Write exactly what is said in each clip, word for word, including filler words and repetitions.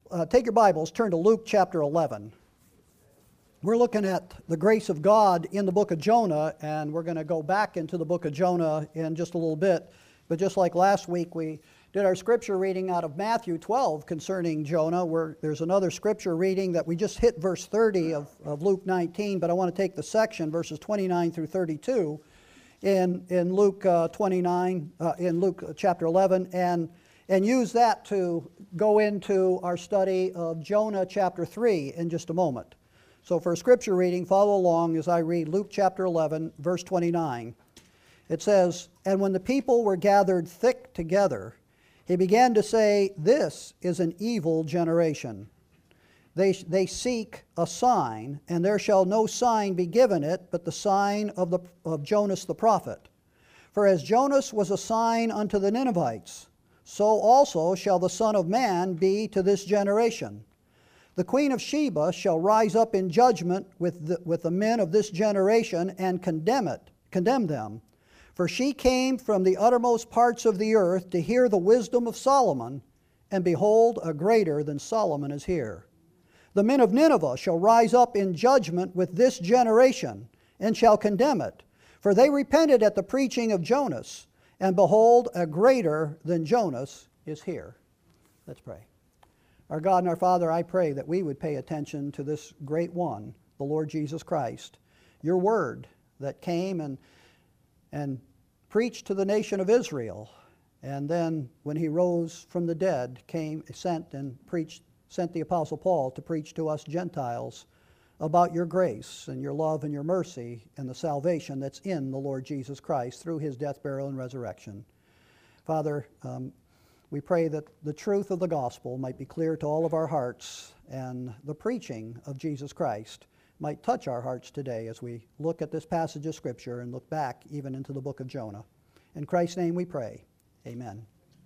uh, take your Bibles, turn to Luke chapter eleven. We're looking at the grace of God in the book of Jonah, and we're going to go back into the book of Jonah in just a little bit. But just like last week, we did our scripture reading out of Matthew twelve concerning Jonah, where there's another scripture reading that we just hit verse thirty of, of Luke nineteen, but I want to take the section, verses twenty-nine through thirty-two, in, in Luke uh, twenty-nine, uh, in Luke chapter eleven, and, and use that to go into our study of Jonah chapter three in just a moment. So for a scripture reading, follow along as I read Luke chapter eleven, verse twenty-nine. It says, "And when the people were gathered thick together, he began to say, 'This is an evil generation. They, they seek a sign, and there shall no sign be given it, but the sign of, the, of Jonas the prophet. For as Jonas was a sign unto the Ninevites, so also shall the Son of Man be to this generation. The queen of Sheba shall rise up in judgment with the, with the men of this generation and condemn it, condemn them. For she came from the uttermost parts of the earth to hear the wisdom of Solomon, and behold, a greater than Solomon is here. The men of Nineveh shall rise up in judgment with this generation, and shall condemn it. For they repented at the preaching of Jonas, and behold, a greater than Jonas is here.'" Let's pray. Our God and our Father, I pray that we would pay attention to this great one, the Lord Jesus Christ, your word that came and, and preached to the nation of Israel, and then when he rose from the dead, came, sent and preached, sent the Apostle Paul to preach to us Gentiles about your grace and your love and your mercy and the salvation that's in the Lord Jesus Christ through his death, burial, and resurrection. Father, um, we pray that the truth of the gospel might be clear to all of our hearts, and the preaching of Jesus Christ might touch our hearts today as we look at this passage of Scripture and look back even into the book of Jonah. In Christ's name we pray. Amen.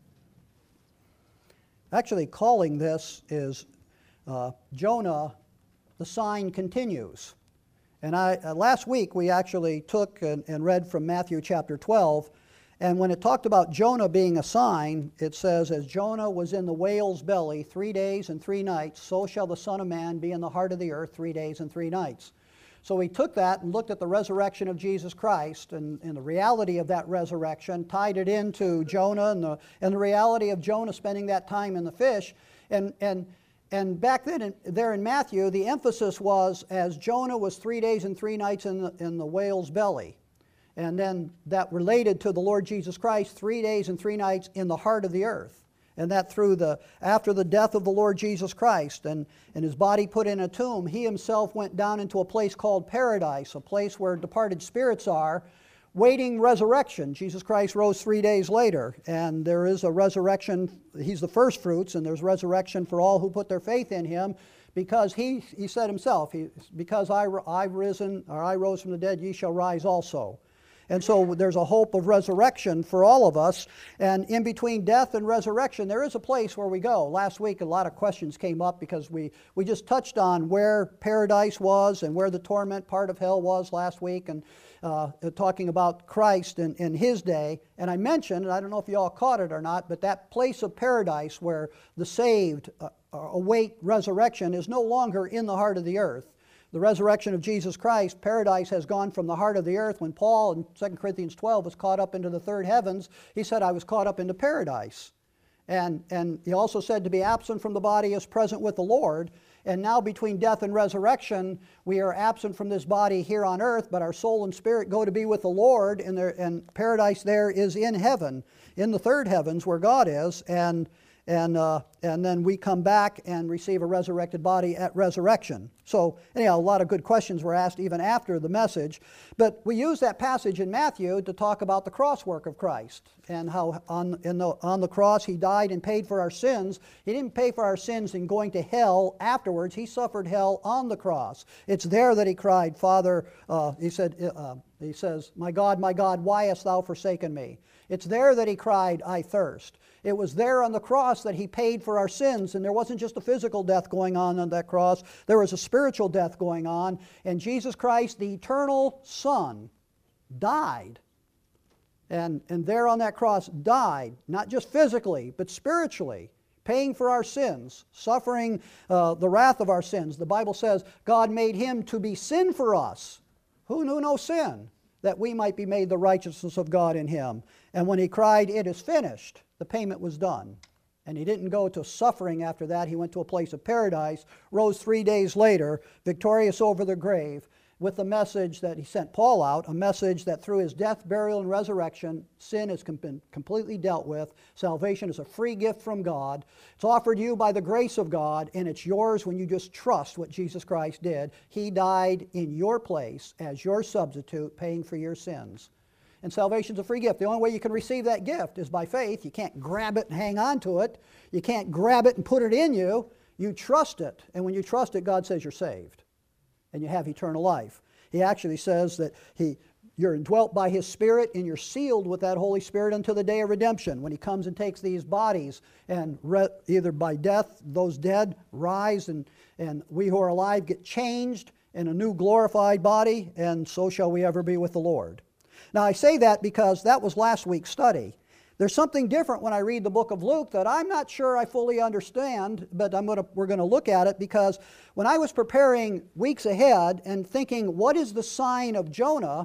Actually, calling this is uh, Jonah, the sign continues. And I, uh, last week we actually took and, and read from Matthew chapter twelve. And when it talked about Jonah being a sign, it says, "As Jonah was in the whale's belly three days and three nights, so shall the Son of Man be in the heart of the earth three days and three nights." So we took that and looked at the resurrection of Jesus Christ and, and the reality of that resurrection, tied it into Jonah and the, and the reality of Jonah spending that time in the fish. And, and, and back then, in, there in Matthew, the emphasis was as Jonah was three days and three nights in the, in the whale's belly. And then that related to the Lord Jesus Christ, three days and three nights in the heart of the earth. And that through the, after the death of the Lord Jesus Christ and, and his body put in a tomb, he himself went down into a place called paradise, a place where departed spirits are, waiting resurrection. Jesus Christ rose three days later, and there is a resurrection. He's the first fruits, and there's resurrection for all who put their faith in him. Because he, he said himself, he, because I, I've risen, or I rose from the dead, ye shall rise also. And so there's a hope of resurrection for all of us. And in between death and resurrection, there is a place where we go. Last week, a lot of questions came up because we, we just touched on where paradise was and where the torment part of hell was last week, and uh, talking about Christ in, in his day. And I mentioned, and I don't know if you all caught it or not, but that place of paradise where the saved uh, await resurrection is no longer in the heart of the earth. The resurrection of Jesus Christ, paradise has gone from the heart of the earth. When Paul in Second Corinthians twelve was caught up into the third heavens, he said, "I was caught up into paradise." And, and he also said to be absent from the body is present with the Lord. And now between death and resurrection, we are absent from this body here on earth, but our soul and spirit go to be with the Lord, and, there, and paradise there is in heaven, in the third heavens where God is, and And, uh, and then we come back and receive a resurrected body at resurrection. So anyhow, a lot of good questions were asked even after the message. But we use that passage in Matthew to talk about the cross work of Christ and how on, in the, on the cross he died and paid for our sins. He didn't pay for our sins in going to hell afterwards. He suffered hell on the cross. It's there that he cried, Father, uh, he said, uh, he says, "My God, my God, why hast thou forsaken me?" It's there that he cried, "I thirst." It was there on the cross that he paid for our sins, and there wasn't just a physical death going on on that cross. There was a spiritual death going on, and Jesus Christ, the eternal Son, died. And, and there on that cross died, not just physically, but spiritually, paying for our sins, suffering uh, the wrath of our sins. The Bible says God made him to be sin for us, who knew no sin, that we might be made the righteousness of God in him. And when he cried, "It is finished," the payment was done. And he didn't go to suffering after that. He went to a place of paradise, rose three days later, victorious over the grave, with the message that he sent Paul out, a message that through his death, burial, and resurrection, sin has been completely dealt with. Salvation is a free gift from God. It's offered you by the grace of God, and it's yours when you just trust what Jesus Christ did. He died in your place as your substitute, paying for your sins. And salvation's a free gift. The only way you can receive that gift is by faith. You can't grab it and hang on to it. You can't grab it and put it in you. You trust it. And when you trust it, God says you're saved. And you have eternal life. He actually says that he, you're indwelt by His Spirit and you're sealed with that Holy Spirit until the day of redemption, when He comes and takes these bodies and re, either by death, those dead rise, and, and we who are alive get changed in a new glorified body, and so shall we ever be with the Lord. Now I say that because that was last week's study. There's something different when I read the book of Luke that I'm not sure I fully understand, but I'm gonna, we're going to look at it, because when I was preparing weeks ahead and thinking, what is the sign of Jonah?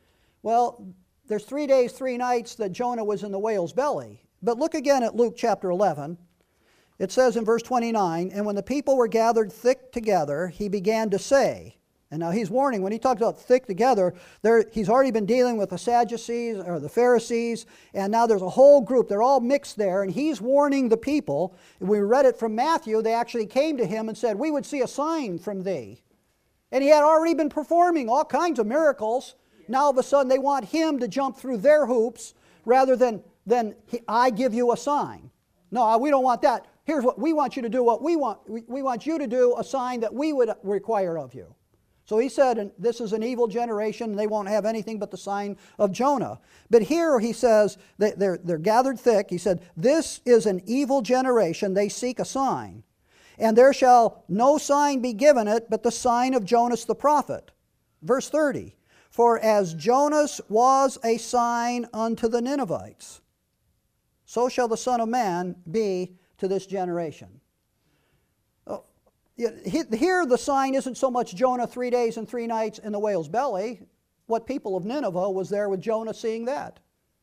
Well, there's three days, three nights that Jonah was in the whale's belly. But look again at Luke chapter eleven. It says in verse twenty-nine, "And when the people were gathered thick together, he began to say," and now he's warning, when he talks about thick together, there, he's already been dealing with the Sadducees or the Pharisees, and now there's a whole group. They're all mixed there, and he's warning the people. We read it from Matthew. They actually came to him and said, "We would see a sign from thee." And he had already been performing all kinds of miracles. Now all of a sudden they want him to jump through their hoops rather than, than he, I give you a sign. No, we don't want that. Here's what we want you to do. What we want, we, we want you to do a sign that we would require of you. So he said, this is an evil generation, and they won't have anything but the sign of Jonah. But here he says, that they're, they're gathered thick. He said, "This is an evil generation, they seek a sign. And there shall no sign be given it, but the sign of Jonas the prophet." Verse thirty, "For as Jonas was a sign unto the Ninevites, so shall the Son of Man be to this generation." Here the sign isn't so much Jonah three days and three nights in the whale's belly. What people of Nineveh was there with Jonah seeing that?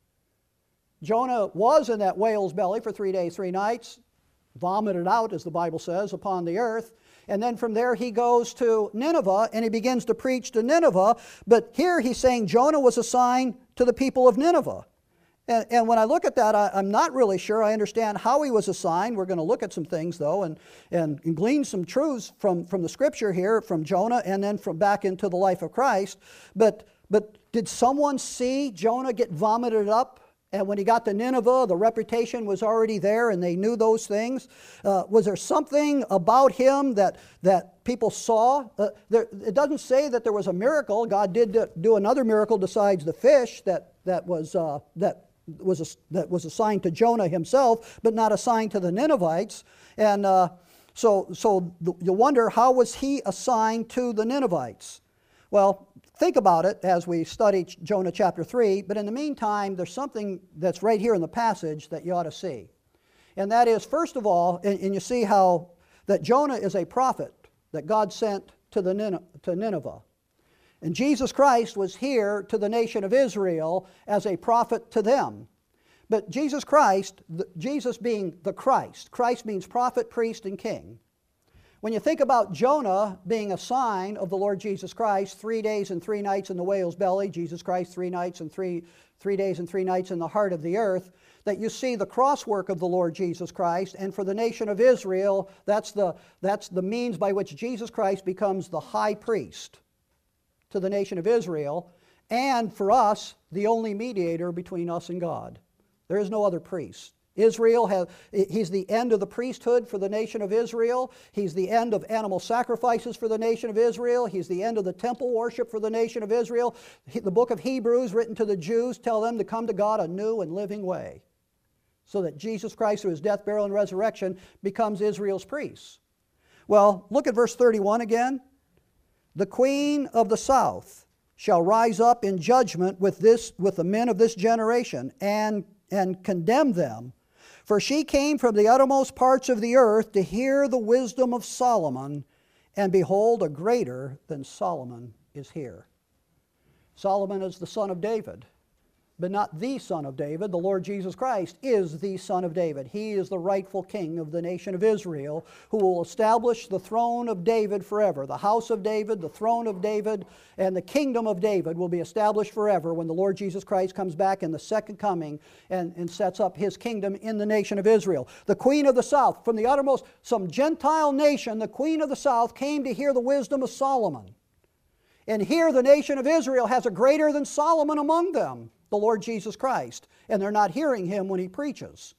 Jonah was in that whale's belly for three days, three nights, vomited out, as the Bible says, upon the earth. And then from there he goes to Nineveh and he begins to preach to Nineveh. But here he's saying Jonah was a sign to the people of Nineveh. And, and when I look at that, I, I'm not really sure I understand how he was a sign. We're going to look at some things, though, and, and, and glean some truths from, from the Scripture here, from Jonah, and then from back into the life of Christ. But, but did someone see Jonah get vomited up? And when he got to Nineveh, the reputation was already there, and they knew those things. Uh, was there something about him that, that people saw? Uh, there, it doesn't say that there was a miracle. God did do another miracle besides the fish that, that was uh, that. was a, that was assigned to Jonah himself, but not assigned to the Ninevites. And uh, so, so the, you wonder, how was he assigned to the Ninevites? Well, think about it as we study Jonah chapter three, but in the meantime, there's something that's right here in the passage that you ought to see. And that is, first of all, and, and you see how that Jonah is a prophet that God sent to, the Nin- to Nineveh. And Jesus Christ was here to the nation of Israel as a prophet to them. But Jesus Christ, the, Jesus being the Christ, Christ means prophet, priest, and king. When you think about Jonah being a sign of the Lord Jesus Christ, three days and three nights in the whale's belly, Jesus Christ three nights and three, three days and three nights in the heart of the earth, that you see the crosswork of the Lord Jesus Christ, and for the nation of Israel, that's the, that's the means by which Jesus Christ becomes the high priest to the nation of Israel, and for us, the only mediator between us and God. There is no other priest. Israel has, he's the end of the priesthood for the nation of Israel. He's the end of animal sacrifices for the nation of Israel. He's the end of the temple worship for the nation of Israel. The book of Hebrews, written to the Jews, tell them to come to God a new and living way, so that Jesus Christ, through his death, burial, and resurrection, becomes Israel's priest. Well, look at verse thirty-one again. "The queen of the south shall rise up in judgment with this with the men of this generation, and, and condemn them. For she came from the uttermost parts of the earth to hear the wisdom of Solomon, and behold, a greater than Solomon is here. Solomon is the son of David, but not the son of David. The Lord Jesus Christ is the son of David. He is the rightful king of the nation of Israel, who will establish the throne of David forever. The house of David, the throne of David, and the kingdom of David will be established forever when the Lord Jesus Christ comes back in the second coming and, and sets up his kingdom in the nation of Israel. The queen of the south, from the uttermost, some Gentile nation, the queen of the south came to hear the wisdom of Solomon. And here the nation of Israel has a greater than Solomon among them, the Lord Jesus Christ, and they're not hearing him when he preaches.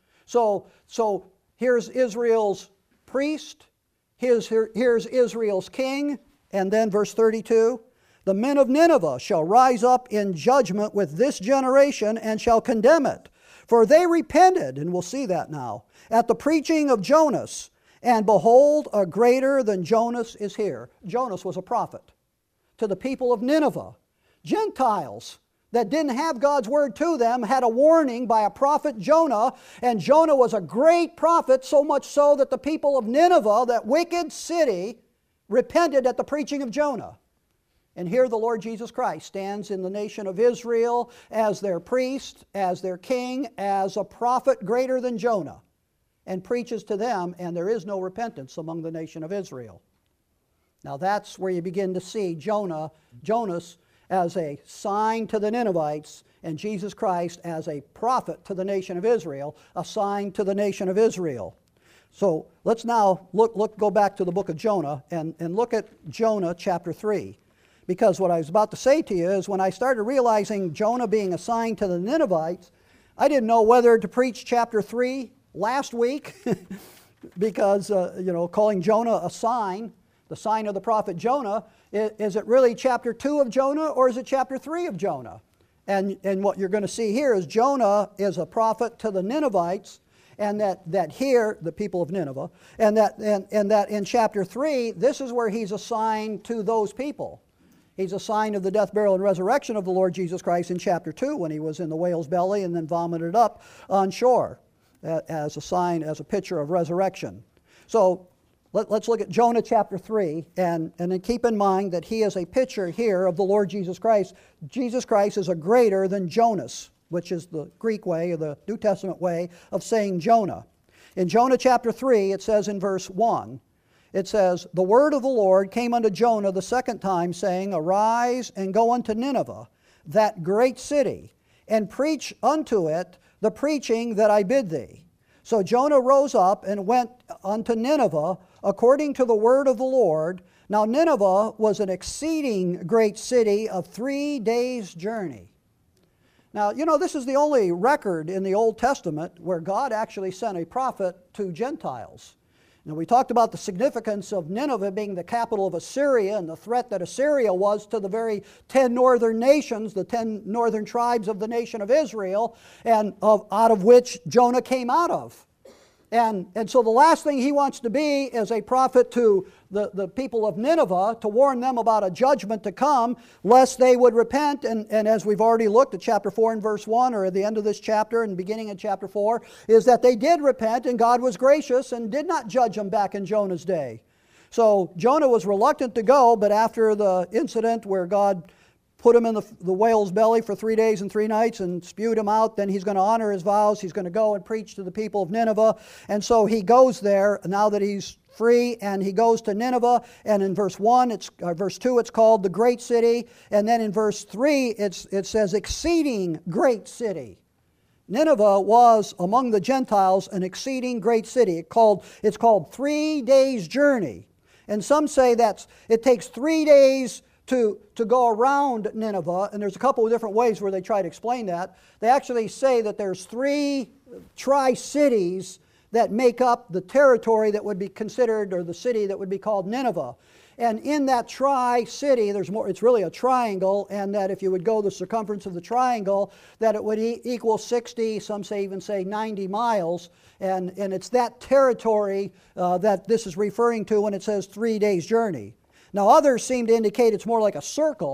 So, so here's Israel's priest, here's, here, here's Israel's king, and then verse thirty-two, the men of Nineveh shall rise up in judgment with this generation and shall condemn it. For they repented, and we'll see that now, at the preaching of Jonas, and behold, a greater than Jonas is here. Jonas was a prophet to the people of Nineveh. Gentiles that didn't have God's word to them had a warning by a prophet Jonah, and Jonah was a great prophet, so much so that the people of Nineveh, that wicked city, repented at the preaching of Jonah. And here the Lord Jesus Christ stands in the nation of Israel as their priest, as their king, as a prophet greater than Jonah, and preaches to them, and there is no repentance among the nation of Israel. Now that's where you begin to see Jonah, Jonas as a sign to the Ninevites, and Jesus Christ as a prophet to the nation of Israel, a sign to the nation of Israel. So let's now look, look, go back to the book of Jonah and, and look at Jonah chapter three. Because what I was about to say to you is when I started realizing Jonah being a sign to the Ninevites, I didn't know whether to preach chapter three last week because, uh, you know, calling Jonah a sign, the sign of the prophet Jonah, is it really chapter two of Jonah or is it chapter three of Jonah? And, and what you're going to see here is Jonah is a prophet to the Ninevites, and that, that here, the people of Nineveh, and that, and, and that in chapter three, this is where he's a sign to those people. He's a sign of the death, burial, and resurrection of the Lord Jesus Christ in chapter two when he was in the whale's belly and then vomited up on shore as a sign, as a picture of resurrection. So let, let's look at Jonah chapter three, and, and then keep in mind that he is a picture here of the Lord Jesus Christ. Jesus Christ is a greater than Jonas, which is the Greek way or the New Testament way of saying Jonah. In Jonah chapter three, it says in verse one, it says, "The word of the Lord came unto Jonah the second time, saying, Arise and go unto Nineveh, that great city, and preach unto it the preaching that I bid thee. So Jonah rose up and went unto Nineveh according to the word of the Lord. Now Nineveh was an exceeding great city of three days' journey." Now, you know, this is the only record in the Old Testament where God actually sent a prophet to Gentiles. Now, we talked about the significance of Nineveh being the capital of Assyria and the threat that Assyria was to the very ten northern nations, the ten northern tribes of the nation of Israel, and of, out of which Jonah came out of. And, and so the last thing he wants to be is a prophet to the, the people of Nineveh to warn them about a judgment to come, lest they would repent. And, and as we've already looked at chapter four and verse one, or at the end of this chapter and beginning in chapter four, is that they did repent and God was gracious and did not judge them back in Jonah's day. So Jonah was reluctant to go, but after the incident where God put him in the, the whale's belly for three days and three nights and spewed him out, then he's going to honor his vows. He's going to go and preach to the people of Nineveh. And so he goes there now that he's free, and he goes to Nineveh. And in verse one, it's uh, verse two, it's called the great city. And then in verse three, it's, it says exceeding great city. Nineveh was among the Gentiles an exceeding great city. It called, it's called three days' journey. And some say that it takes three days To, to go around Nineveh, and there's a couple of different ways where they try to explain that. They actually say that there's three tri-cities that make up the territory that would be considered, or the city that would be called Nineveh. And in that tri-city, there's more, it's really a triangle, and that if you would go the circumference of the triangle, that it would e- equal sixty, some say even say ninety miles. And, and it's that territory uh, that this is referring to when it says three days' journey. Now others seem to indicate it's more like a circle,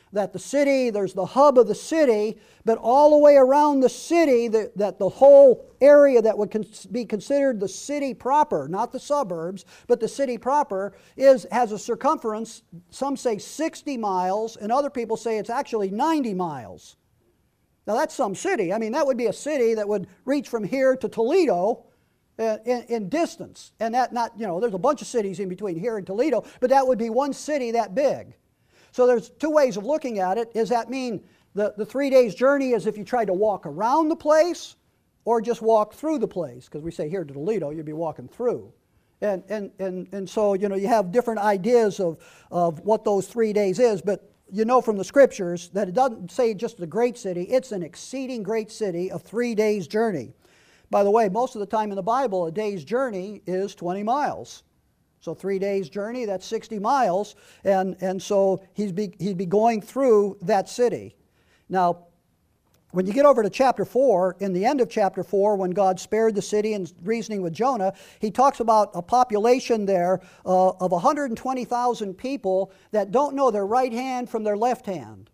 that the city, there's the hub of the city, but all the way around the city, that, that the whole area that would cons- be considered the city proper, not the suburbs, but the city proper, is has a circumference, some say sixty miles, and other people say it's actually ninety miles. Now that's some city. I mean, that would be a city that would reach from here to Toledo uh, in, in distance. And that not, you know, there's a bunch of cities in between here and Toledo, but that would be one city that big. So there's two ways of looking at it. Does that mean the, the three days journey is if you tried to walk around the place or just walk through the place? Because we say here to Toledo, you'd be walking through. And, and, and, and so, you know, you have different ideas of, of what those three days is, but you know from the scriptures that it doesn't say just a great city, it's an exceeding great city of three days journey. By the way, most of the time in the Bible, a day's journey is twenty miles. So three days journey, that's sixty miles, and, and so he'd be, he'd be going through that city. Now, when you get over to chapter four, in the end of chapter four, when God spared the city and reasoning with Jonah, he talks about a population there uh, of one hundred twenty thousand people that don't know their right hand from their left hand.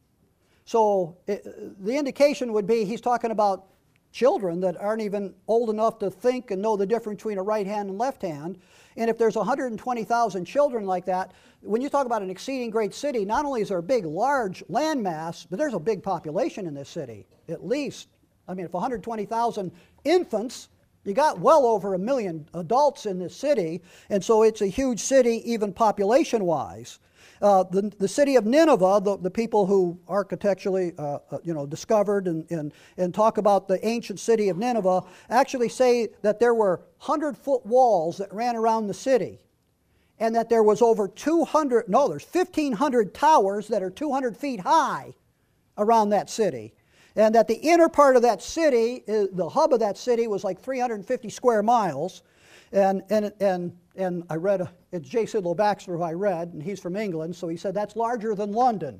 So it, the indication would be he's talking about children that aren't even old enough to think and know the difference between a right hand and left hand. And if there's one hundred twenty thousand children like that, when you talk about an exceeding great city, not only is there a big, large landmass, but there's a big population in this city, at least. I mean, if one hundred twenty thousand infants, you got well over a million adults in this city, and so it's a huge city even population-wise. Uh, the, the city of Nineveh, the, the people who architecturally uh, uh, you know, discovered and, and, and talk about the ancient city of Nineveh, actually say that there were hundred-foot walls that ran around the city, and that there was over two hundred, no, there's fifteen hundred towers that are two hundred feet high around that city. And that the inner part of that city, the hub of that city, was like three hundred fifty square miles. And, and, and, and I read, a, it's J. Sidlow Baxter who I read, and he's from England, so he said that's larger than London.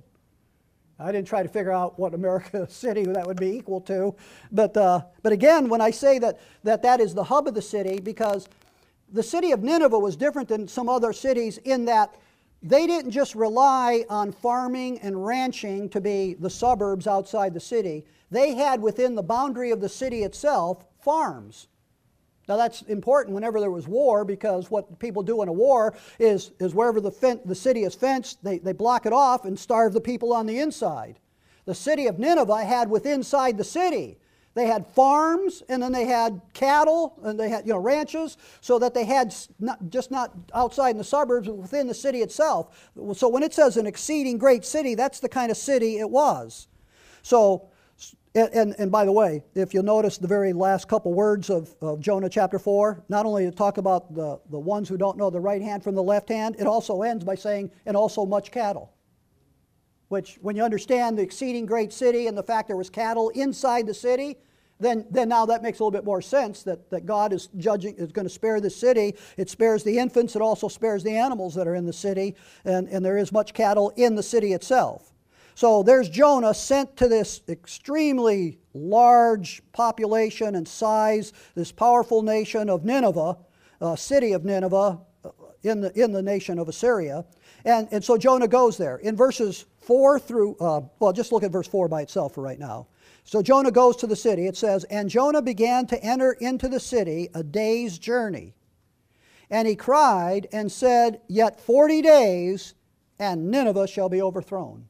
I didn't try to figure out what America city that would be equal to. But, uh, but again, when I say that, that that is the hub of the city, because the city of Nineveh was different than some other cities in that they didn't just rely on farming and ranching to be the suburbs outside the city. They had within the boundary of the city itself farms. Now that's important whenever there was war, because what people do in a war is, is wherever the, fen- the city is fenced, they, they block it off and starve the people on the inside. The city of Nineveh had within inside the city, they had farms, and then they had cattle, and they had, you know, ranches, so that they had not, just not outside in the suburbs, but within the city itself. So when it says an exceeding great city, that's the kind of city it was. So, and, and, and by the way, if you'll notice the very last couple words of, of Jonah chapter four, not only to talk about the, the ones who don't know the right hand from the left hand, it also ends by saying, and also much cattle. Which, when you understand the exceeding great city and the fact there was cattle inside the city, then, then now that makes a little bit more sense that, that God is judging, is going to spare the city. It spares the infants, it also spares the animals that are in the city, and, and there is much cattle in the city itself. So there's Jonah sent to this extremely large population and size, this powerful nation of Nineveh, uh, city of Nineveh, uh, in the, in the nation of Assyria. And, and so Jonah goes there. In verses four through, uh, well, just look at verse four by itself for right now. So Jonah goes to the city. It says, "And Jonah began to enter into the city a day's journey. And he cried and said, Yet forty days, and Nineveh shall be overthrown."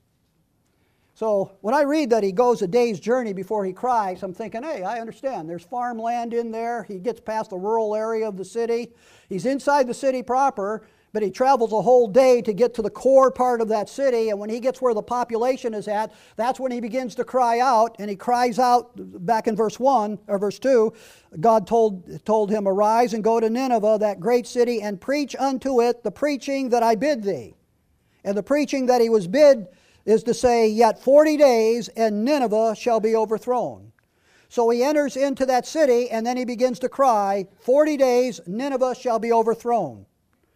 So when I read that he goes a day's journey before he cries, I'm thinking, hey, I understand. There's farmland in there. He gets past the rural area of the city. He's inside the city proper, but he travels a whole day to get to the core part of that city. And when he gets where the population is at, that's when he begins to cry out. And he cries out, back in verse one, or verse two, God told, told him, "Arise and go to Nineveh, that great city, and preach unto it the preaching that I bid thee." And the preaching that he was bid is to say, "Yet forty days, and Nineveh shall be overthrown." So he enters into that city, and then he begins to cry, forty days, Nineveh shall be overthrown.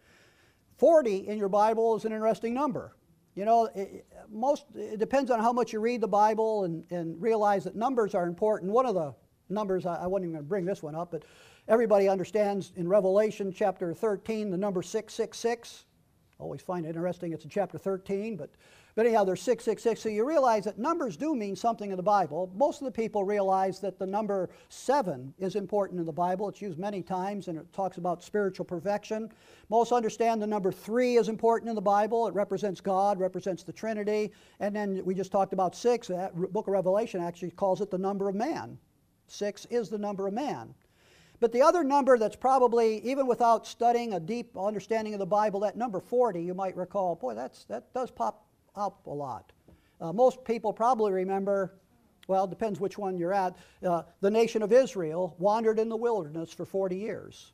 forty in your Bible is an interesting number. You know, it, most, it depends on how much you read the Bible and, and realize that numbers are important. One of the numbers, I, I wasn't even going to bring this one up, but everybody understands in Revelation chapter thirteen, the number six six six. always find it interesting it's in chapter thirteen, but, but anyhow, there's six six six. So you realize that numbers do mean something in the Bible. Most of the people realize that the number seven is important in the Bible. It's used many times, and it talks about spiritual perfection. Most understand the number three is important in the Bible. It represents God, represents the Trinity. And then we just talked about six. The book of Revelation actually calls it the number of man. Six is the number of man. But the other number that's probably, even without studying a deep understanding of the Bible, that number forty, you might recall, boy, that's, that does pop up a lot. Uh, most people probably remember, well, it depends which one you're at, uh, the nation of Israel wandered in the wilderness for forty years.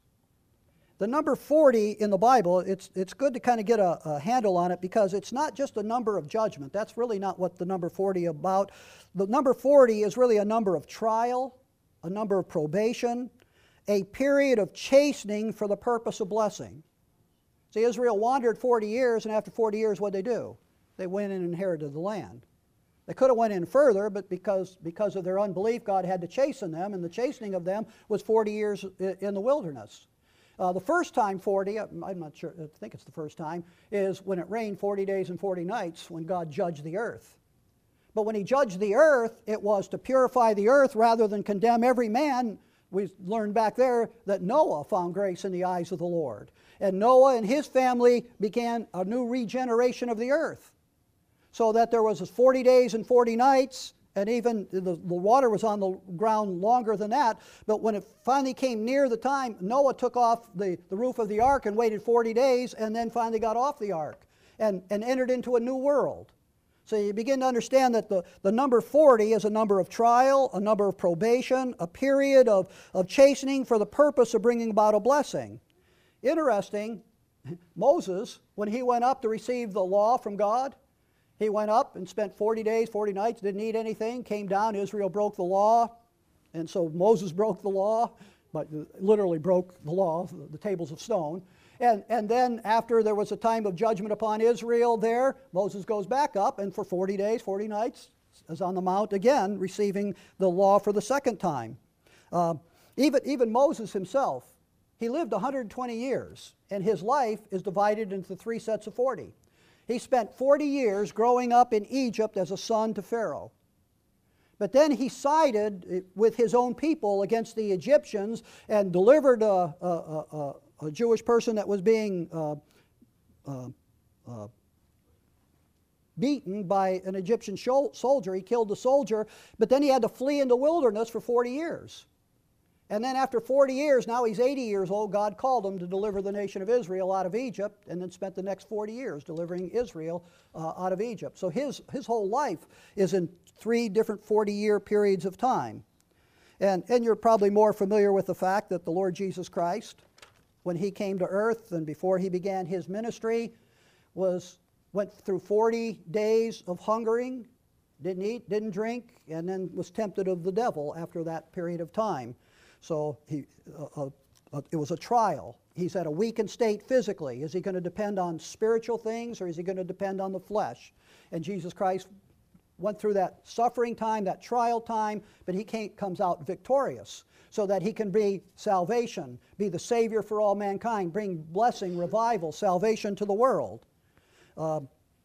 The number forty in the Bible, it's, it's good to kind of get a, a handle on it because it's not just a number of judgment. That's really not what the number forty is about. The number forty is really a number of trial, a number of probation, a period of chastening for the purpose of blessing. See, Israel wandered forty years, and after forty years, what did they do? They went and inherited the land. They could have went in further, but because, because of their unbelief, God had to chasten them, and the chastening of them was forty years in the wilderness. Uh, the first time forty, I'm not sure, I think it's the first time, is when it rained forty days and forty nights when God judged the earth. But when he judged the earth, it was to purify the earth rather than condemn every man. We learned back there that Noah found grace in the eyes of the Lord. And Noah and his family began a new regeneration of the earth. So that there was forty days and forty nights, and even the, the water was on the ground longer than that. But when it finally came near the time, Noah took off the, the roof of the ark and waited forty days, and then finally got off the ark and, and entered into a new world. So you begin to understand that the, the number forty is a number of trial, a number of probation, a period of, of chastening for the purpose of bringing about a blessing. Interesting, Moses, when he went up to receive the law from God, he went up and spent forty days, forty nights, didn't eat anything, came down, Israel broke the law, and so Moses broke the law, but literally broke the law, the tables of stone. And, and then after there was a time of judgment upon Israel there, Moses goes back up, and for forty days, forty nights, is on the mount again, receiving the law for the second time. Uh, even, even Moses himself, he lived one hundred twenty years, and his life is divided into three sets of forty. He spent forty years growing up in Egypt as a son to Pharaoh. But then he sided with his own people against the Egyptians and delivered a, a, a, a Jewish person that was being uh, uh, uh, beaten by an Egyptian soldier. He killed the soldier, but then he had to flee in the wilderness for forty years. And then after forty years, now he's eighty years old, God called him to deliver the nation of Israel out of Egypt, and then spent the next forty years delivering Israel uh, out of Egypt. So his, his whole life is in three different forty-year periods of time. And, and you're probably more familiar with the fact that the Lord Jesus Christ, when he came to earth and before he began his ministry, was, went through forty days of hungering, didn't eat, didn't drink, and then was tempted of the devil after that period of time. So he, uh, uh, it was a trial. He's at a weakened state physically. Is he going to depend on spiritual things, or is he going to depend on the flesh? And Jesus Christ went through that suffering time, that trial time, but he came, comes out victorious so that he can be salvation, be the Savior for all mankind, bring blessing, revival, salvation to the world. Uh,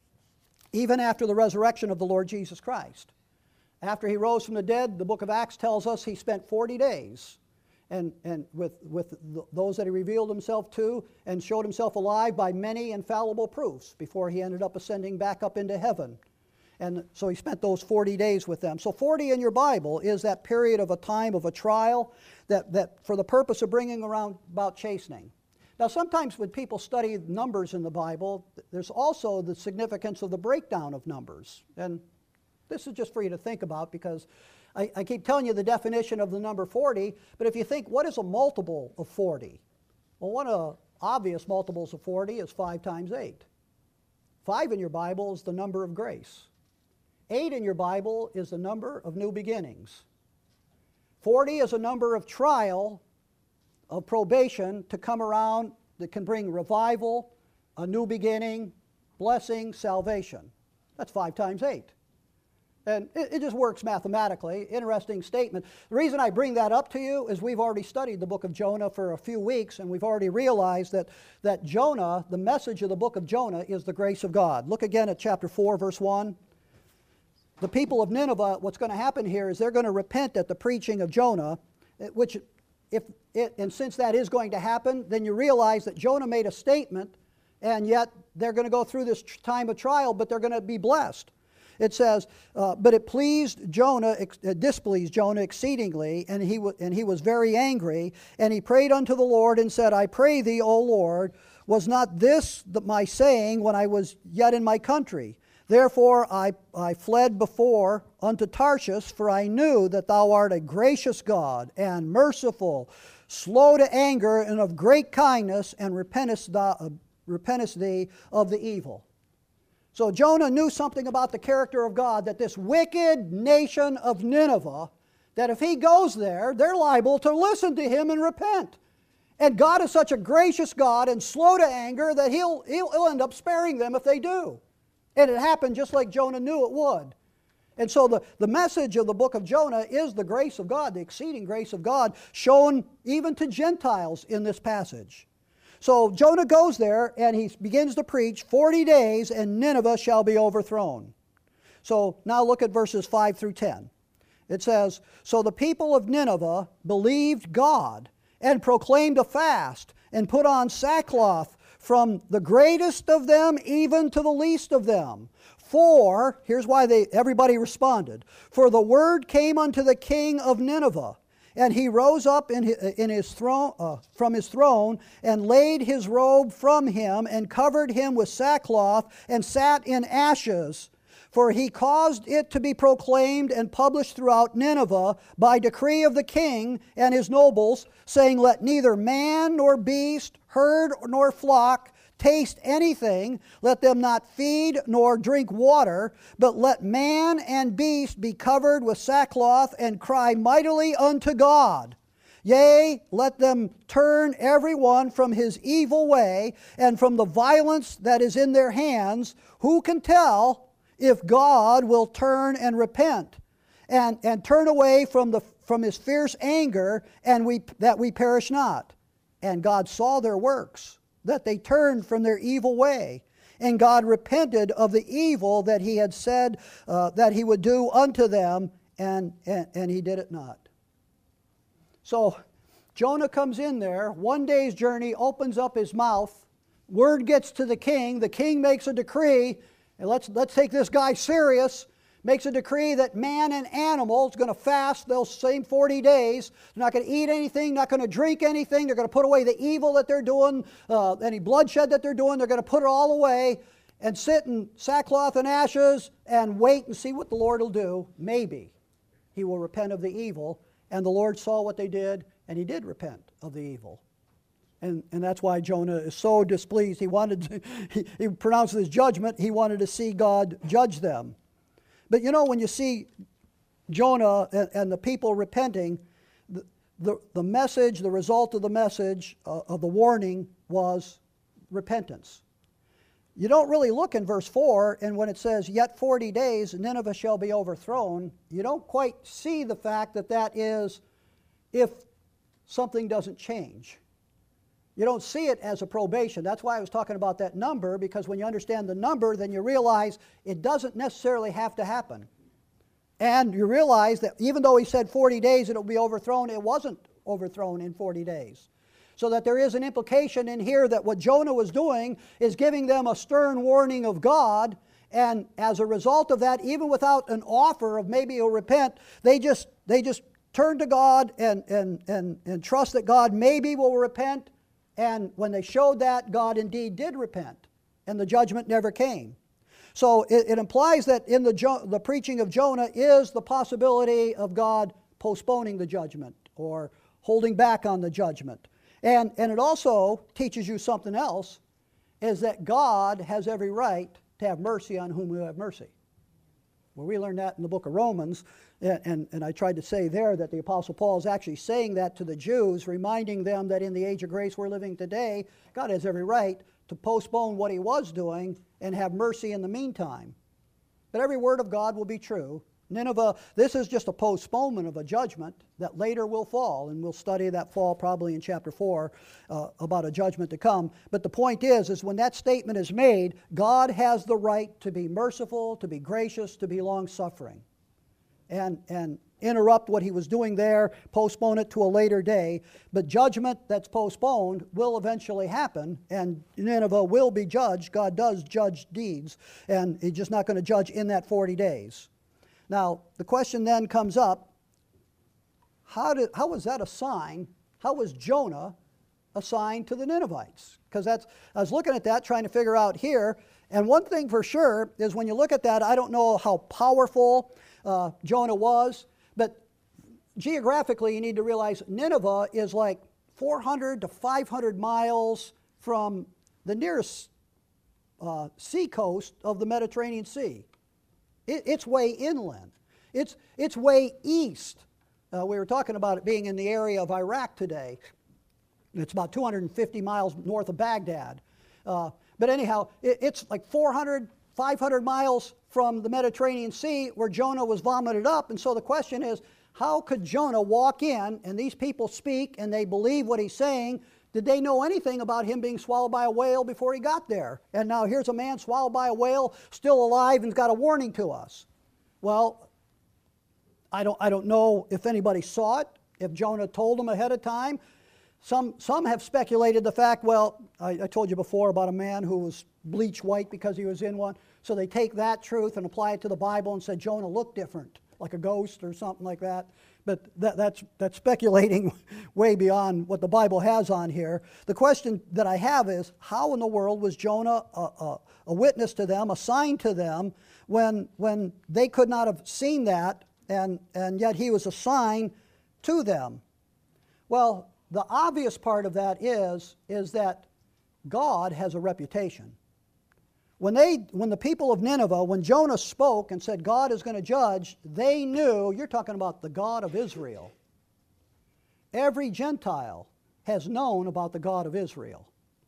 even after the resurrection of the Lord Jesus Christ. After he rose from the dead, the book of Acts tells us he spent forty days and, and with, with those that he revealed himself to and showed himself alive by many infallible proofs before he ended up ascending back up into heaven. And so he spent those forty days with them. So forty in your Bible is that period of a time of a trial that, that for the purpose of bringing around about chastening. Now sometimes when people study numbers in the Bible, there's also the significance of the breakdown of numbers. And this is just for you to think about, because I, I keep telling you the definition of the number forty, but if you think, what is a multiple of forty? Well, one of the obvious multiples of forty is five times eight. five in your Bible is the number of grace. eight in your Bible is the number of new beginnings. forty is a number of trial, of probation to come around that can bring revival, a new beginning, blessing, salvation. That's five times eight. And it, it just works mathematically. Interesting statement. The reason I bring that up to you is we've already studied the book of Jonah for a few weeks, and we've already realized that, that Jonah, the message of the book of Jonah, is the grace of God. Look again at chapter four, verse one. The people of Nineveh, what's going to happen here is they're going to repent at the preaching of Jonah, which, if it, and since that is going to happen, then you realize that Jonah made a statement, and yet they're going to go through this time of trial, but they're going to be blessed. It says, uh, but it pleased Jonah, it displeased Jonah exceedingly, and he, w- and he was very angry, and he prayed unto the Lord and said, I pray thee, O Lord, was not this the, my saying when I was yet in my country? Therefore I, I fled before unto Tarshish, for I knew that thou art a gracious God, and merciful, slow to anger, and of great kindness, and repentest thou, uh, repentest thee of the evil. So Jonah knew something about the character of God, that this wicked nation of Nineveh, that if he goes there, they're liable to listen to him and repent. And God is such a gracious God and slow to anger that he'll, he'll, he'll end up sparing them if they do. And it happened just like Jonah knew it would. And so the, the message of the book of Jonah is the grace of God, the exceeding grace of God, shown even to Gentiles in this passage. So Jonah goes there and he begins to preach, forty days and Nineveh shall be overthrown. So now look at verses five through ten. It says, so the people of Nineveh believed God and proclaimed a fast and put on sackcloth from the greatest of them even to the least of them. For, here's why they everybody responded, for the word came unto the king of Nineveh, and he rose up in his, in his throne, uh, from his throne and laid his robe from him and covered him with sackcloth and sat in ashes. For he caused it to be proclaimed and published throughout Nineveh by decree of the king and his nobles, saying, let neither man nor beast, herd nor flock taste anything, let them not feed nor drink water, but let man and beast be covered with sackcloth and cry mightily unto God. Yea, let them turn every one from his evil way and from the violence that is in their hands. Who can tell if God will turn and repent and, and turn away from, the, from his fierce anger and we, that we perish not? And God saw their works, that they turned from their evil way. And God repented of the evil that he had said uh, that he would do unto them, and, and, and he did it not. So Jonah comes in there, one day's journey, opens up his mouth, word gets to the king, the king makes a decree, and let's, let's take this guy serious, makes a decree that man and animal is going to fast those same forty days. They're not going to eat anything, not going to drink anything. They're going to put away the evil that they're doing, uh, any bloodshed that they're doing. They're going to put it all away and sit in sackcloth and ashes and wait and see what the Lord will do. Maybe he will repent of the evil. And the Lord saw what they did, and he did repent of the evil. And, and that's why Jonah is so displeased. He wanted to, he, he pronounced his judgment. He wanted to see God judge them. But you know, when you see Jonah and, and the people repenting, the, the, the message, the result of the message, uh, of the warning was repentance. You don't really look in verse four, and when it says, yet forty days, Nineveh shall be overthrown, you don't quite see the fact that that is if something doesn't change. You don't see it as a probation. That's why I was talking about that number, because when you understand the number, then you realize it doesn't necessarily have to happen. And you realize that even though he said forty days it will be overthrown, it wasn't overthrown in forty days. So that there is an implication in here that what Jonah was doing is giving them a stern warning of God, and as a result of that, even without an offer of maybe he'll repent, they just they just turn to God and, and, and, and trust that God maybe will repent. And when they showed that, God indeed did repent, and the judgment never came. So it, it implies that in the, jo- the preaching of Jonah is the possibility of God postponing the judgment or holding back on the judgment. And, and it also teaches you something else, is that God has every right to have mercy on whom he will have mercy. Well, we learned that in the book of Romans, and, and, and I tried to say there that the Apostle Paul is actually saying that to the Jews, reminding them that in the age of grace we're living today, God has every right to postpone what he was doing and have mercy in the meantime. But every word of God will be true, Nineveh, this is just a postponement of a judgment that later will fall, and we'll study that fall probably in chapter four uh, about a judgment to come. But the point is, is when that statement is made, God has the right to be merciful, to be gracious, to be long-suffering, and, and interrupt what he was doing there, postpone it to a later day. But judgment that's postponed will eventually happen, and Nineveh will be judged. God does judge deeds, and he's just not going to judge in that forty days. Now, the question then comes up, how, did, how was that a sign? How was Jonah a sign to the Ninevites? Because that's, I was looking at that, trying to figure out here, and one thing for sure is when you look at that, I don't know how powerful uh, Jonah was, but geographically you need to realize Nineveh is like four hundred to five hundred miles from the nearest uh, sea coast of the Mediterranean Sea. It, it's way inland. It's, it's way east. Uh, we were talking about it being in the area of Iraq today. It's about two hundred fifty miles north of Baghdad. Uh, but anyhow, it, it's like four hundred, five hundred miles from the Mediterranean Sea where Jonah was vomited up. And so the question is, how could Jonah walk in and these people speak and they believe what he's saying? Did they know anything about him being swallowed by a whale before he got there? And now here's a man swallowed by a whale, still alive, and's got a warning to us. Well, I don't, I don't know if anybody saw it, if Jonah told them ahead of time. Some, some have speculated the fact, well, I, I told you before about a man who was bleach white because he was in one. So they take that truth and apply it to the Bible and said Jonah looked different, like a ghost or something like that. But that, that's, that's speculating way beyond what the Bible has on here. The question that I have is, how in the world was Jonah a, a, a witness to them, a sign to them, when, when they could not have seen that, and, and yet he was a sign to them? Well, the obvious part of that is, is that God has a reputation. When, they, when the people of Nineveh, when Jonah spoke and said God is going to judge, they knew, you're talking about the God of Israel. Every Gentile has known about the God of Israel.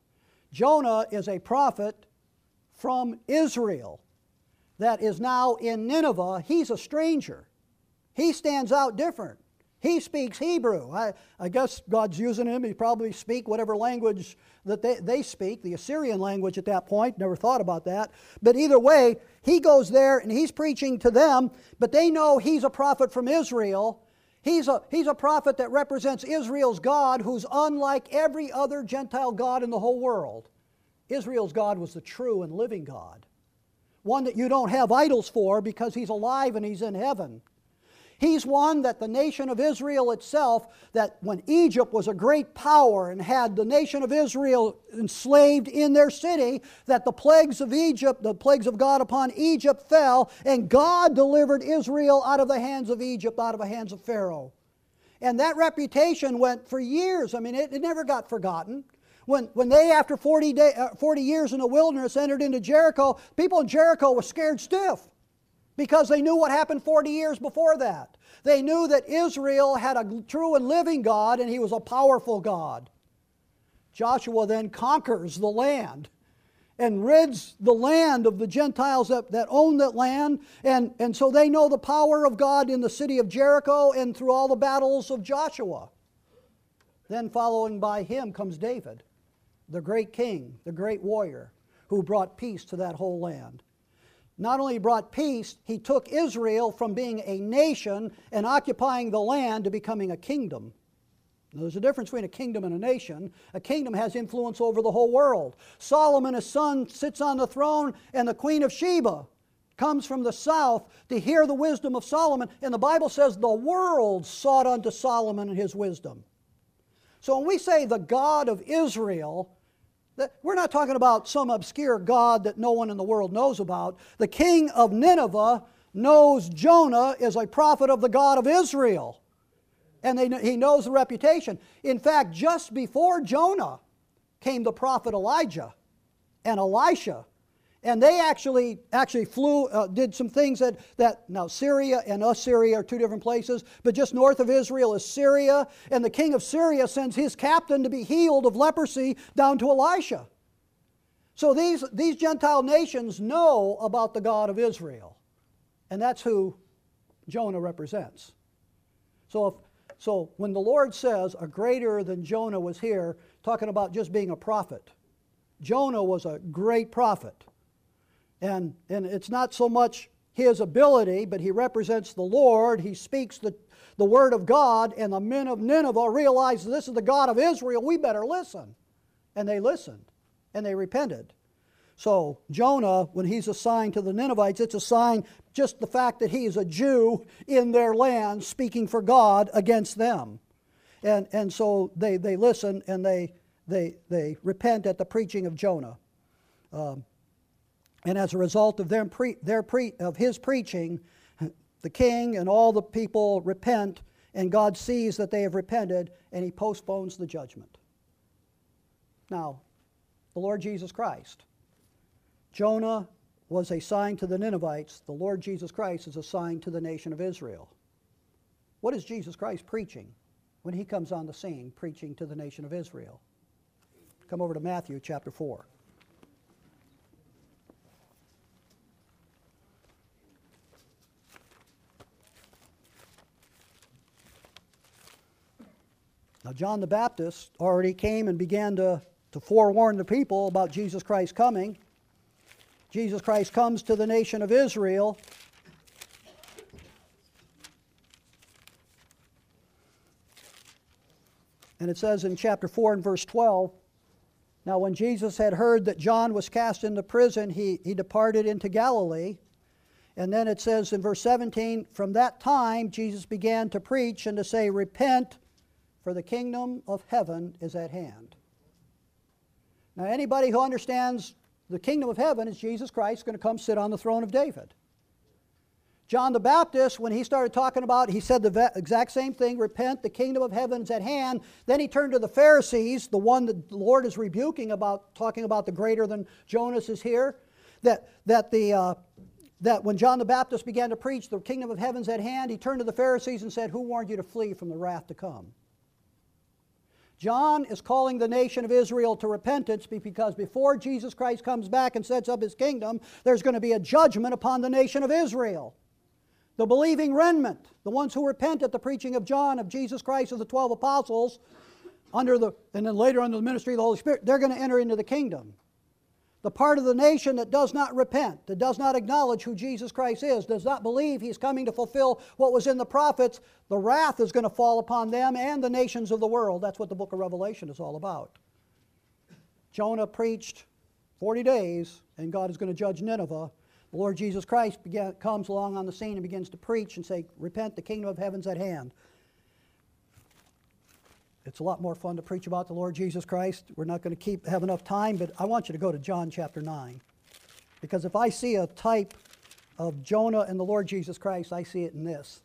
Jonah is a prophet from Israel that is now in Nineveh. He's a stranger. He stands out different. He speaks Hebrew. I, I guess God's using him. He probably speak whatever language that they, they speak, the Assyrian language at that point. Never thought about that. But either way, he goes there and he's preaching to them, but they know he's a prophet from Israel. He's a, he's a prophet that represents Israel's God, who's unlike every other Gentile God in the whole world. Israel's God was the true and living God, one that you don't have idols for because he's alive and he's in heaven. He's one that the nation of Israel itself, that when Egypt was a great power and had the nation of Israel enslaved in their city, that the plagues of Egypt, the plagues of God upon Egypt fell, and God delivered Israel out of the hands of Egypt, out of the hands of Pharaoh. And that reputation went for years. I mean, it, it never got forgotten. When, when they, after forty, day, uh, forty years in the wilderness, entered into Jericho, people in Jericho were scared stiff, because they knew what happened forty years before that. They knew that Israel had a true and living God, and he was a powerful God. Joshua then conquers the land and rids the land of the Gentiles that, that own that land. And, and so they know the power of God in the city of Jericho and through all the battles of Joshua. Then following by him comes David, the great king, the great warrior, who brought peace to that whole land. Not only brought peace, he took Israel from being a nation and occupying the land to becoming a kingdom. Now, there's a difference between a kingdom and a nation. A kingdom has influence over the whole world. Solomon, his son, sits on the throne, and the queen of Sheba comes from the south to hear the wisdom of Solomon. And the Bible says the world sought unto Solomon and his wisdom. So when we say the God of Israel, we're not talking about some obscure God that no one in the world knows about. The king of Nineveh knows Jonah is a prophet of the God of Israel. And they, he knows the reputation. In fact, just before Jonah came the prophet Elijah and Elisha. And they actually actually flew, uh, did some things that, that, now Syria and Assyria are two different places, but just north of Israel is Syria, and the king of Syria sends his captain to be healed of leprosy down to Elisha. So these, these Gentile nations know about the God of Israel, and that's who Jonah represents. So, if, so when the Lord says a greater than Jonah was here, talking about just being a prophet, Jonah was a great prophet. And, and it's not so much his ability, but he represents the Lord. He speaks the, the word of God, and the men of Nineveh realized this is the God of Israel. We better listen. And they listened, and they repented. So Jonah, when he's assigned to the Ninevites, it's a sign just the fact that he is a Jew in their land speaking for God against them. And, and so they, they listen and they, they, they repent at the preaching of Jonah. Um, and as a result of, them pre, their pre, of his preaching, the king and all the people repent, and God sees that they have repented, and he postpones the judgment. Now, the Lord Jesus Christ. Jonah was a sign to the Ninevites. The Lord Jesus Christ is a sign to the nation of Israel. What is Jesus Christ preaching when he comes on the scene, preaching to the nation of Israel? Come over to Matthew chapter four. Now, John the Baptist already came and began to, to forewarn the people about Jesus Christ coming. Jesus Christ comes to the nation of Israel. And it says in chapter four and verse twelve, now when Jesus had heard that John was cast into prison, he, he departed into Galilee. And then it says in verse seventeen, from that time Jesus began to preach and to say, repent, for the kingdom of heaven is at hand. Now anybody who understands the kingdom of heaven is Jesus Christ going to come sit on the throne of David. John the Baptist, when he started talking about, he said the exact same thing, repent, the kingdom of heaven is at hand. Then he turned to the Pharisees, the one that the Lord is rebuking about, talking about the greater than Jonas is here, that, that, the, uh, that when John the Baptist began to preach the kingdom of heaven is at hand, he turned to the Pharisees and said, who warned you to flee from the wrath to come? John is calling the nation of Israel to repentance because before Jesus Christ comes back and sets up his kingdom, there's going to be a judgment upon the nation of Israel. The believing remnant, the ones who repent at the preaching of John, of Jesus Christ, of the twelve apostles, under the, and then later under the ministry of the Holy Spirit, they're going to enter into the kingdom. The part of the nation that does not repent, that does not acknowledge who Jesus Christ is, does not believe he's coming to fulfill what was in the prophets, the wrath is going to fall upon them and the nations of the world. That's what the book of Revelation is all about. Jonah preached forty days, and God is going to judge Nineveh. The Lord Jesus Christ began, comes along on the scene and begins to preach and say, repent, the kingdom of heaven's at hand. It's a lot more fun to preach about the Lord Jesus Christ. We're not going to keep have enough time, but I want you to go to John chapter nine. Because if I see a type of Jonah and the Lord Jesus Christ, I see it in this.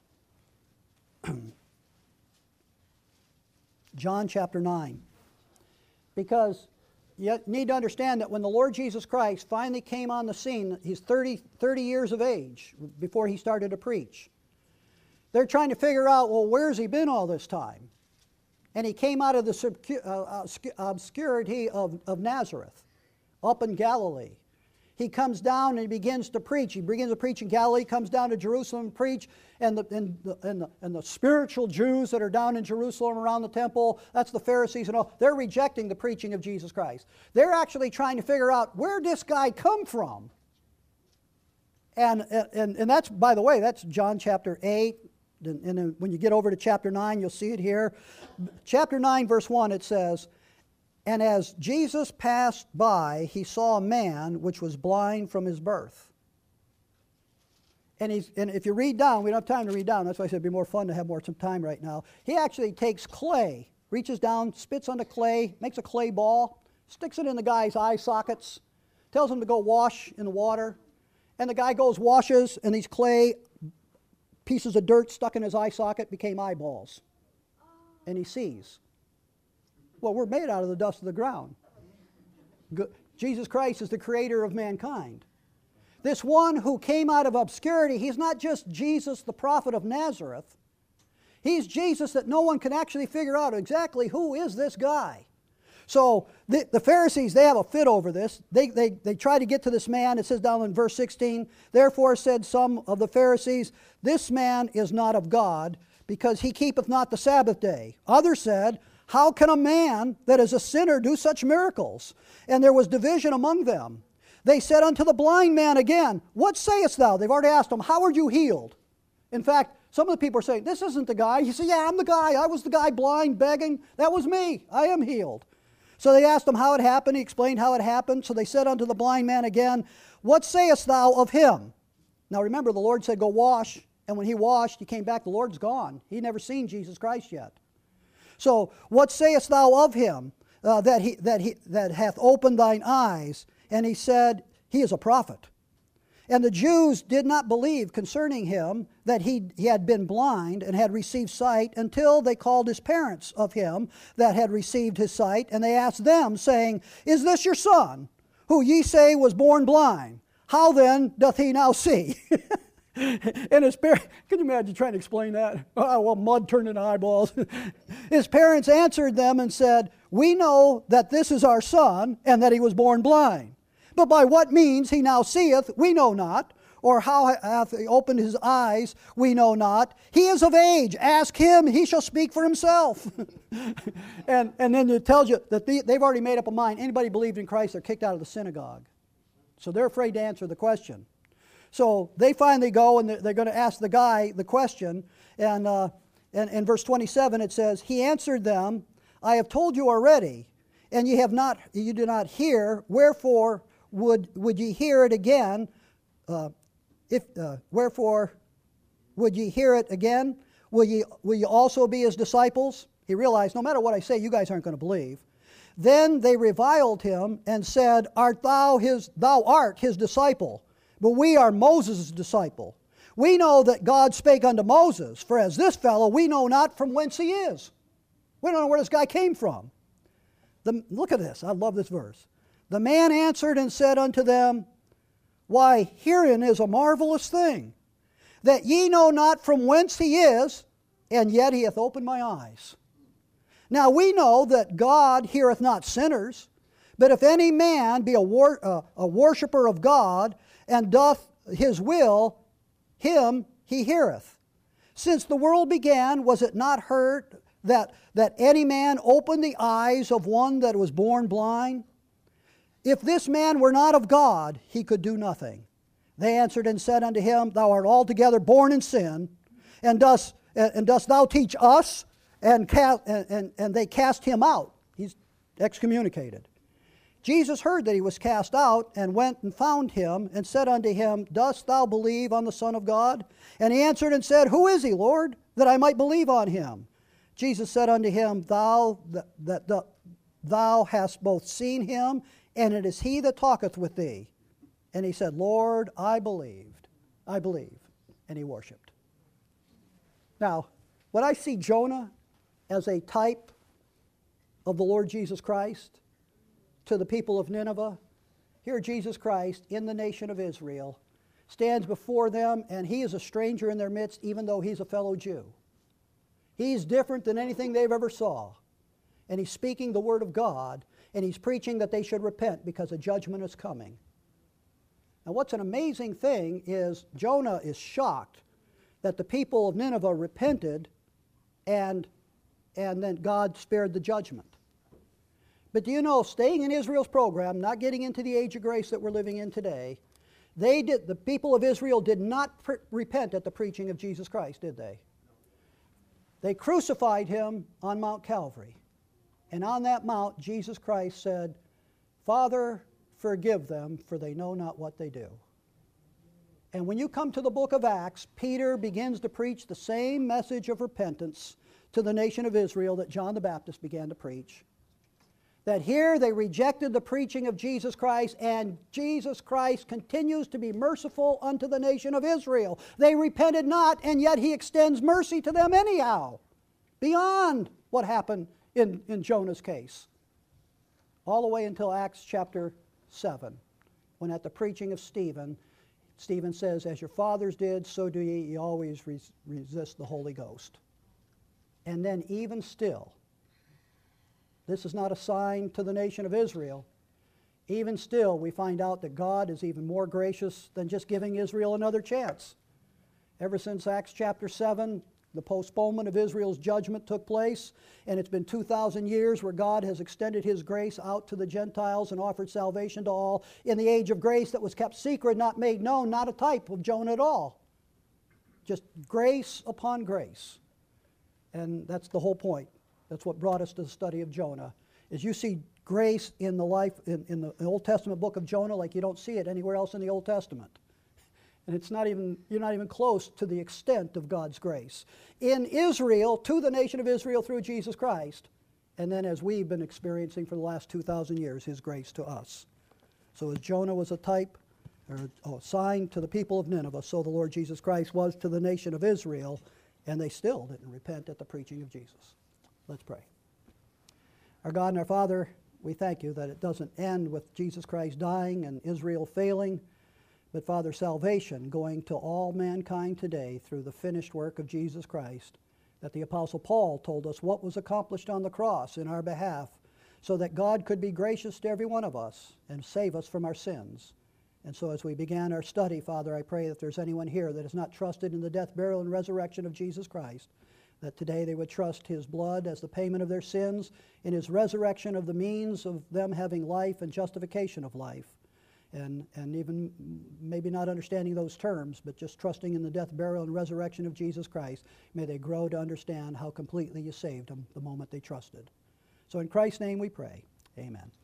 John chapter nine. Because you need to understand that when the Lord Jesus Christ finally came on the scene, he's thirty, thirty years of age before he started to preach. They're trying to figure out, well, where's he been all this time? And he came out of the obscurity of, of Nazareth, up in Galilee. He comes down and he begins to preach. He begins to preach in Galilee, comes down to Jerusalem and preach, and the, and, the, and, the, and the spiritual Jews that are down in Jerusalem around the temple, that's the Pharisees and all, they're rejecting the preaching of Jesus Christ. They're actually trying to figure out, where did this guy come from? And, and, and that's, by the way, that's John chapter eight. And, and when you get over to chapter nine, you'll see it here. Chapter nine, verse one, it says, and as Jesus passed by, he saw a man which was blind from his birth. And, he's, and if you read down, we don't have time to read down. That's why I said it'd be more fun to have more some time right now. He actually takes clay, reaches down, spits on the clay, makes a clay ball, sticks it in the guy's eye sockets, tells him to go wash in the water. And the guy goes, washes, and these clay pieces of dirt stuck in his eye socket became eyeballs. And he sees. Well, we're made out of the dust of the ground. Jesus Christ is the creator of mankind. This one who came out of obscurity, he's not just Jesus, the prophet of Nazareth. He's Jesus that no one can actually figure out exactly who is this guy. So the, the Pharisees, they have a fit over this. They, they, they try to get to this man. It says down in verse sixteen, therefore said some of the Pharisees, this man is not of God, because he keepeth not the Sabbath day. Others said, how can a man that is a sinner do such miracles? And there was division among them. They said unto the blind man again, what sayest thou? They've already asked him, how were you healed? In fact, some of the people are saying, this isn't the guy. He said, yeah, I'm the guy. I was the guy blind, begging. That was me. I am healed. So they asked him how it happened. He explained how it happened. So they said unto the blind man again, what sayest thou of him? Now remember, the Lord said, go wash. And when he washed, he came back. The Lord's gone. He'd never seen Jesus Christ yet. So what sayest thou of him uh, that, he, that, he, that hath opened thine eyes? And he said, he is a prophet. And the Jews did not believe concerning him that he, he had been blind and had received sight until they called his parents of him that had received his sight. And they asked them, saying, is this your son, who ye say was born blind? How then doth he now see? And his parents, can you imagine trying to explain that? Oh, well, mud turned into eyeballs. His parents answered them and said, we know that this is our son, and that he was born blind. But by what means he now seeth, we know not, or how hath he opened his eyes, we know not. He is of age, ask him, he shall speak for himself. and, and then it tells you that they, they've already made up a mind. Anybody believed in Christ, they're kicked out of the synagogue. So they're afraid to answer the question. So they finally go and they're, they're going to ask the guy the question. And uh, in, in verse twenty-seven it says, he answered them, I have told you already, and ye have not, you do not hear, wherefore would would ye hear it again? Uh, if uh, wherefore would ye hear it again? Will ye will ye also be his disciples? He realized, no matter what I say, you guys aren't going to believe. Then they reviled him and said, art thou his? Thou art his disciple, but we are Moses' disciple. We know that God spake unto Moses, for as this fellow we know not from whence he is. We don't know where this guy came from. The, look at this. I love this verse. The man answered and said unto them, why, herein is a marvelous thing, that ye know not from whence he is, and yet he hath opened my eyes. Now we know that God heareth not sinners, but if any man be a, wor- uh, a worshipper of God, and doth his will, him he heareth. Since the world began, was it not heard that, that any man opened the eyes of one that was born blind? If this man were not of God, he could do nothing. They answered and said unto him, thou art altogether born in sin, and dost, and dost thou teach us? And, cast, and, and, and they cast him out. He's excommunicated. Jesus heard that he was cast out, and went and found him, and said unto him, dost thou believe on the Son of God? And he answered and said, who is he, Lord, that I might believe on him? Jesus said unto him, thou that, that, that thou hast both seen him, and it is he that talketh with thee. And he said, Lord, I believed. I believe. And he worshiped. Now, when I see Jonah as a type of the Lord Jesus Christ to the people of Nineveh, here Jesus Christ in the nation of Israel stands before them, and he is a stranger in their midst, even though he's a fellow Jew. He's different than anything they've ever saw. And he's speaking the word of God, and he's preaching that they should repent because a judgment is coming. Now what's an amazing thing is Jonah is shocked that the people of Nineveh repented, and, and then God spared the judgment. But do you know, staying in Israel's program, not getting into the age of grace that we're living in today, they did, the people of Israel did not pre- repent at the preaching of Jesus Christ, did they? They crucified him on Mount Calvary. And on that mount, Jesus Christ said, Father, forgive them, for they know not what they do. And when you come to the book of Acts, Peter begins to preach the same message of repentance to the nation of Israel that John the Baptist began to preach. That here they rejected the preaching of Jesus Christ, and Jesus Christ continues to be merciful unto the nation of Israel. They repented not, and yet he extends mercy to them anyhow, beyond what happened in, in Jonah's case. All the way until Acts chapter seven, when at the preaching of Stephen, Stephen says, as your fathers did, so do ye, ye always res- resist the Holy Ghost. And then even still, this is not a sign to the nation of Israel. Even still, we find out that God is even more gracious than just giving Israel another chance. Ever since Acts chapter seven, the postponement of Israel's judgment took place, and it's been two thousand years where God has extended His grace out to the Gentiles and offered salvation to all in the age of grace that was kept secret, not made known, not a type of Jonah at all. Just grace upon grace. And that's the whole point. That's what brought us to the study of Jonah, is you see grace in the life, in, in the Old Testament book of Jonah like you don't see it anywhere else in the Old Testament. And it's not even, you're not even close to the extent of God's grace. In Israel, to the nation of Israel through Jesus Christ, and then as we've been experiencing for the last two thousand years, His grace to us. So as Jonah was a type, or a sign to the people of Nineveh, so the Lord Jesus Christ was to the nation of Israel, and they still didn't repent at the preaching of Jesus. Let's pray. Our God and our Father, we thank You that it doesn't end with Jesus Christ dying and Israel failing, but Father, salvation going to all mankind today through the finished work of Jesus Christ, that the Apostle Paul told us what was accomplished on the cross in our behalf, so that God could be gracious to every one of us and save us from our sins. And so as we began our study, Father, I pray that there's anyone here that has not trusted in the death, burial, and resurrection of Jesus Christ, that today they would trust His blood as the payment of their sins, in His resurrection of the means of them having life and justification of life. And, and even maybe not understanding those terms, but just trusting in the death, burial, and resurrection of Jesus Christ, may they grow to understand how completely You saved them the moment they trusted. So in Christ's name we pray. Amen.